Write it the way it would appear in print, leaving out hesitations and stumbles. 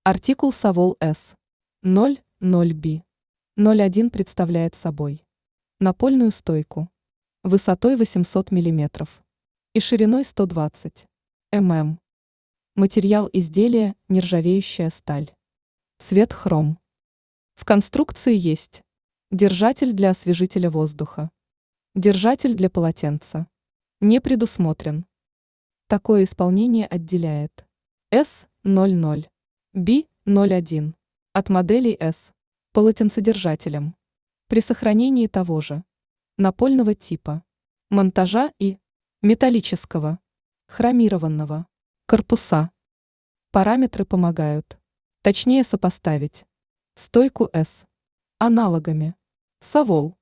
Артикул Савол С. 00B. 01 представляет собой напольную стойку высотой 800 мм и шириной 120 мм. Материал изделия – нержавеющая сталь. Цвет хром. В конструкции есть держатель для освежителя воздуха, держатель для полотенца. Не предусмотрен. Такое исполнение отделяет С00, B01 от моделей С полотенцедержателем при сохранении того же напольного типа, монтажа и металлического, хромированного корпуса. Параметры помогают точнее сопоставить стойку С аналогами Савол